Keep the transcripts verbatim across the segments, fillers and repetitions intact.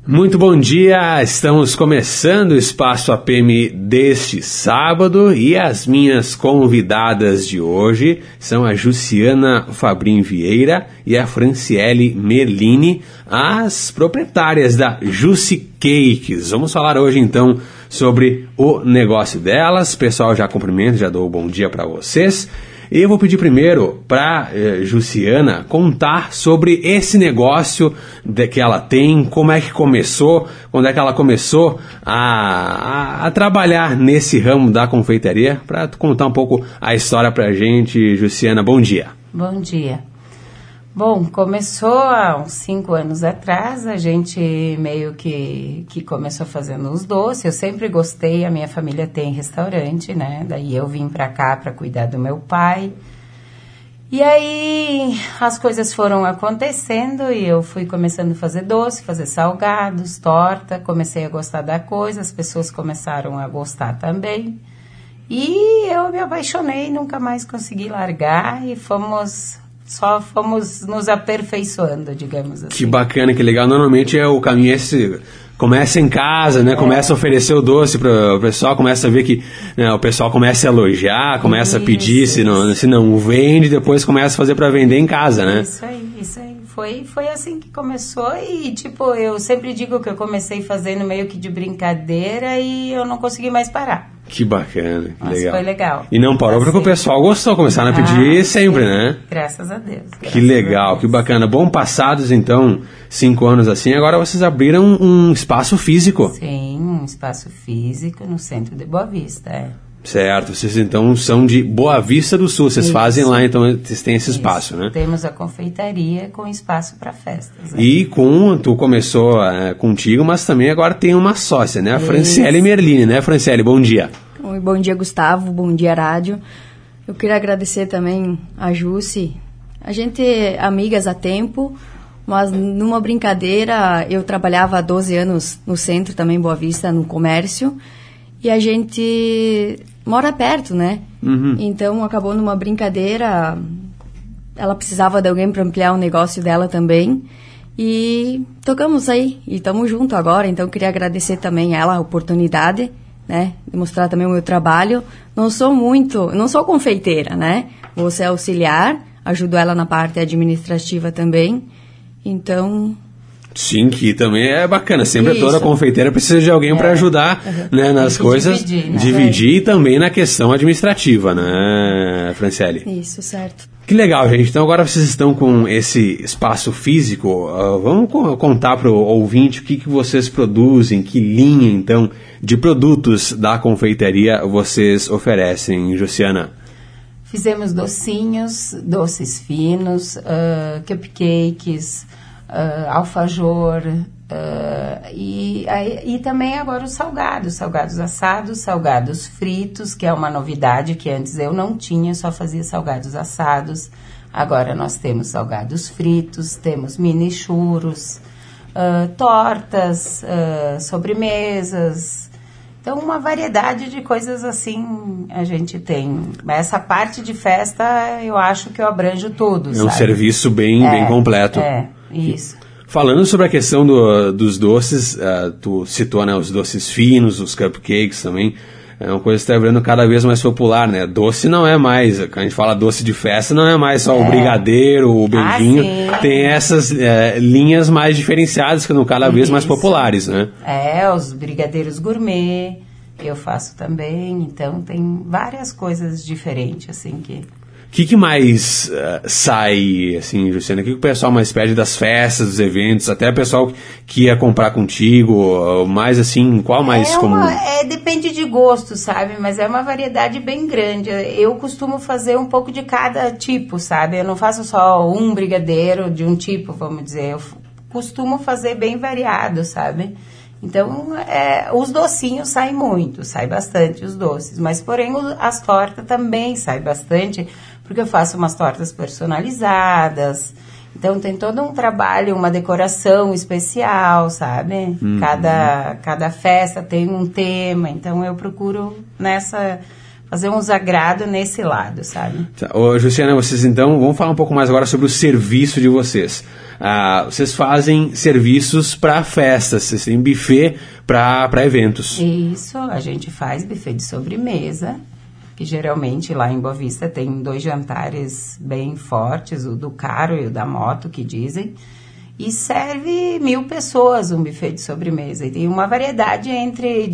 Muito bom dia, estamos começando o Espaço A P M deste sábado e as minhas convidadas de hoje são a Jussiana Fabrin Vieira e a Franciele Merlini, as proprietárias da Jussi Cakes. Vamos falar hoje então sobre o negócio delas. Pessoal, já cumprimento, já dou um bom dia para vocês. E eu vou pedir primeiro para eh, Jussiana contar sobre esse negócio de, que ela tem, como é que começou, quando é que ela começou a, a, a trabalhar nesse ramo da confeitaria, para contar um pouco a história para a gente. Jussiana, bom dia. Bom dia. Bom, começou há uns cinco anos atrás, a gente meio que, que começou fazendo os doces. Eu sempre gostei, a minha família tem restaurante, né? Daí eu vim pra cá pra cuidar do meu pai. E aí as coisas foram acontecendo e eu fui começando a fazer doce, fazer salgados, torta. Comecei a gostar da coisa, as pessoas começaram a gostar também. E eu me apaixonei, nunca mais consegui largar e fomos... Só fomos nos aperfeiçoando, digamos assim. Que bacana, que legal. Normalmente é o caminho esse... Começa em casa, né? Começa é. a oferecer o doce para o pessoal, começa a ver que né, o pessoal começa a elogiar, começa isso, a pedir, se não, se não vende, depois começa a fazer para vender em casa, né? Isso aí, isso aí. Foi, foi assim que começou e, tipo, eu sempre digo que eu comecei fazendo meio que de brincadeira e eu não consegui mais parar. Que bacana, que Mas legal. Foi legal. E não parou porque o pessoal gostou, começaram a pedir ah, sempre, sim. né? Graças a Deus. Graças que legal, que bacana. Bom, passados então cinco anos assim, agora vocês abriram um espaço físico. Sim, um espaço físico no centro de Boa Vista, é. Certo, vocês então são de Boa Vista do Sul, vocês Isso. fazem lá, então vocês têm esse Isso. espaço, né? Temos a confeitaria com espaço para festas. Né? E com, tu começou é, contigo, mas também agora tem uma sócia, né? A Isso. Franciele Merlini, né, Franciele? Bom dia. Oi, bom dia, Gustavo, bom dia, rádio. Eu queria agradecer também a Jussi. A gente é amigas há tempo, mas numa brincadeira, eu trabalhava há doze anos no centro, também em Boa Vista, no comércio, e a gente mora perto, né? Uhum. Então, acabou numa brincadeira, ela precisava de alguém para ampliar o negócio dela também, e tocamos aí, e estamos juntos agora, então eu queria agradecer também a ela a oportunidade, né, de mostrar também o meu trabalho. Não sou muito, não sou confeiteira, né? Vou ser auxiliar, ajudo ela na parte administrativa também, então... Sim, que também é bacana. Sempre Isso. toda confeiteira precisa de alguém é. para ajudar uhum. né, nas coisas. Dividir, né? dividir é. também na questão administrativa, né, Franciele? Isso, certo. Que legal, gente. Então agora vocês estão com esse espaço físico. Uh, vamos co- contar para o ouvinte o que, que vocês produzem, que linha, então, de produtos da confeitaria vocês oferecem, Jussiana? Fizemos docinhos, doces finos, uh, cupcakes... Uh, alfajor uh, e, e também agora os salgados, salgados assados, salgados fritos, que é uma novidade que antes eu não tinha, só fazia salgados assados. Agora nós temos salgados fritos, temos mini churros, uh, tortas, uh, sobremesas. Então, uma variedade de coisas assim a gente tem. Essa parte de festa, eu acho que eu abranjo tudo, É sabe? um serviço bem, é, bem completo. É, isso. Falando sobre a questão do, dos doces, uh, tu citou, né, os doces finos, os cupcakes também. É uma coisa que está virando cada vez mais popular, né? Doce não é mais, quando a gente fala doce de festa, não é mais só é. o brigadeiro, o beijinho. Ah, tem essas é, linhas mais diferenciadas, que são cada Isso. vez mais populares, né? É, os brigadeiros gourmet, eu faço também. Então, tem várias coisas diferentes, assim, que... O que, que mais uh, sai, assim, Jussiana? O que, que o pessoal mais pede das festas, dos eventos? Até o pessoal que ia comprar contigo, mais assim, qual mais é comum? Uma, é, depende de gosto, sabe? Mas é uma variedade bem grande. Eu costumo fazer um pouco de cada tipo, sabe? Eu não faço só um brigadeiro de um tipo, vamos dizer. Eu costumo fazer bem variado, sabe? Então, é, os docinhos saem muito, sai bastante os doces. Mas, porém, as tortas também saem bastante, porque eu faço umas tortas personalizadas. Então, tem todo um trabalho, uma decoração especial, sabe? Uhum. Cada, cada festa tem um tema. Então, eu procuro nessa... fazer uns agrados nesse lado, sabe? Tá. Ô, Jussiana, vocês então, vamos falar um pouco mais agora sobre o serviço de vocês. ah, vocês fazem serviços para festas, vocês têm buffet para eventos. Isso, a gente faz buffet de sobremesa, que geralmente lá em Boa Vista tem dois jantares bem fortes, o do carro e o da moto, que dizem, e serve mil pessoas um buffet de sobremesa. E tem uma variedade entre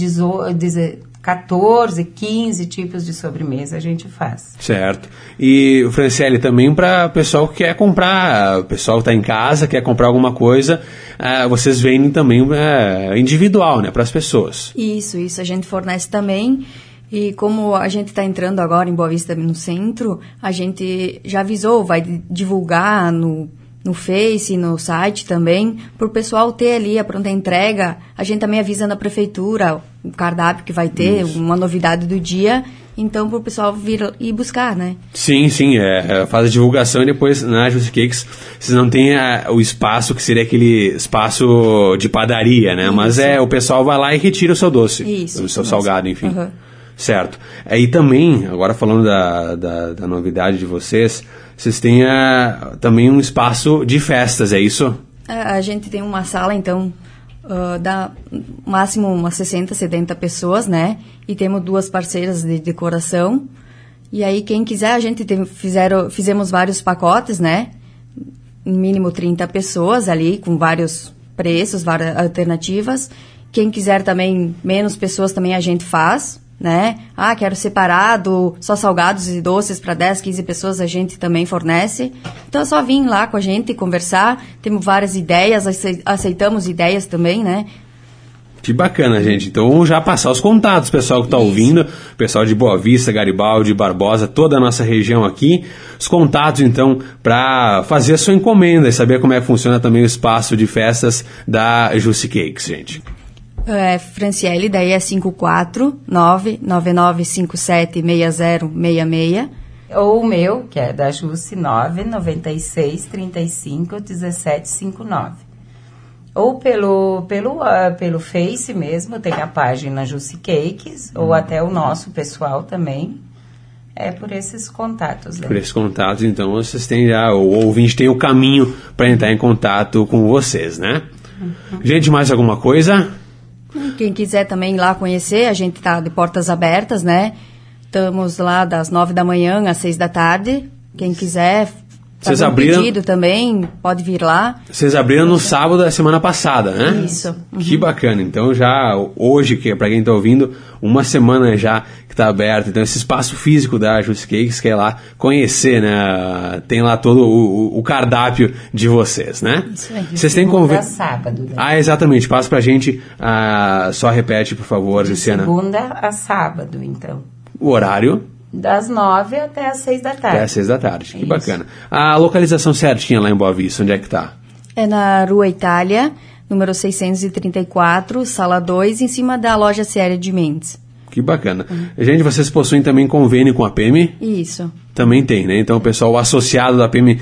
quatorze, quinze tipos de sobremesa a gente faz. Certo. E, Franciele, também para o pessoal que quer comprar, o pessoal que está em casa, quer comprar alguma coisa, uh, vocês vendem também uh, individual, né, para as pessoas. Isso, isso, a gente fornece também. E como a gente está entrando agora em Boa Vista no centro, a gente já avisou, vai divulgar no, no Face, no site também, para o pessoal ter ali a pronta entrega. A gente também avisa na prefeitura o cardápio que vai ter, Isso. uma novidade do dia, então para o pessoal vir e buscar, né? Sim, sim, é, faz a divulgação e depois na Juicy Cakes vocês não têm a, o espaço que seria aquele espaço de padaria, né? Isso. Mas é, o pessoal vai lá e retira o seu doce, Isso, o seu isso salgado, enfim. Uhum. Certo. E também, agora falando da, da, da novidade de vocês, vocês têm a, também um espaço de festas, é isso? A, a gente tem uma sala, então, uh, dá máximo umas sessenta, setenta pessoas, né? E temos duas parceiras de decoração. E aí, quem quiser, a gente tem, fizeram, fizemos vários pacotes, né? Mínimo trinta pessoas ali, com vários preços, várias alternativas. Quem quiser também, menos pessoas também a gente faz, né? Ah, quero separado, só salgados e doces para dez, quinze pessoas, a gente também fornece. Então é só vir lá com a gente conversar, temos várias ideias, aceitamos ideias também, né? Que bacana, gente. Então, já passar os contatos, pessoal que está ouvindo, pessoal de Boa Vista, Garibaldi, Barbosa, toda a nossa região aqui. Os contatos, então, para fazer a sua encomenda e saber como é que funciona também o espaço de festas da Juicy Cakes, gente. É, Franciele, daí é cinco quatro nove nove nove cinco sete seis zero seis seis. Ou o meu, que é da Juicy, nove nove seis, três cinco, um sete cinco nove. Ou pelo, pelo, uh, pelo Face mesmo, tem a página Juicy Cakes, hum. ou até o nosso pessoal também. É por esses contatos. Né? Por esses contatos, então, vocês têm já, o ouvinte tem o caminho para entrar em contato com vocês, né? Uhum. Gente, mais alguma coisa? Quem quiser também ir lá conhecer, a gente está de portas abertas, né? Estamos lá das nove da manhã às seis da tarde. Quem quiser fazer um abriram... pedido também, pode vir lá. Vocês abriram no sábado da semana passada, né? Isso. Uhum. Que bacana. Então já hoje, que para quem está ouvindo, uma semana já que está aberto. Então esse espaço físico da Juicy Cakes, que é lá conhecer, né? Tem lá todo o, o cardápio de vocês, né? Isso aí. Vocês têm convite. Sábado. Né? Ah, exatamente. Passa pra gente, ah, só repete, por favor, de Luciana. Segunda a sábado, então. O horário? Das nove até as seis da tarde. Até as seis da tarde, que Isso. bacana. A localização certinha lá em Boa Vista, onde é que tá? É na Rua Itália, número seiscentos e trinta e quatro, sala dois, em cima da loja Séria de Mendes. Que bacana. Uhum. Gente, vocês possuem também convênio com a P M? Isso. Também tem, né? Então o pessoal associado da P M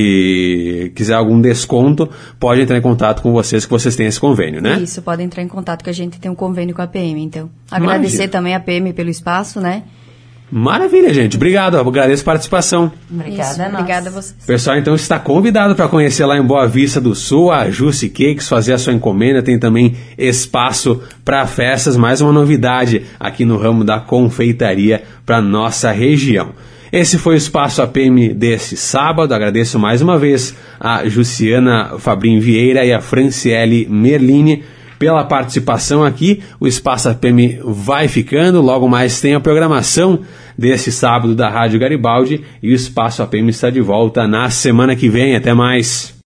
que quiser algum desconto, pode entrar em contato com vocês, que vocês têm esse convênio, né? Isso, pode entrar em contato, que a gente tem um convênio com a P M, então. Agradecer Imagina. também a P M pelo espaço, né? Maravilha, gente. Obrigado. Agradeço a participação. Obrigada Isso, a nós. Obrigada a vocês. O pessoal, então, está convidado para conhecer lá em Boa Vista do Sul a Juicy Cakes, fazer a sua encomenda. Tem também espaço para festas. Mais uma novidade aqui no ramo da confeitaria para nossa região. Esse foi o Espaço A P M desse sábado. Agradeço mais uma vez a Juciana Fabrim Vieira e a Franciele Merlini pela participação aqui. O Espaço A P M vai ficando, logo mais tem a programação desse sábado da Rádio Garibaldi e o Espaço A P M está de volta na semana que vem. Até mais!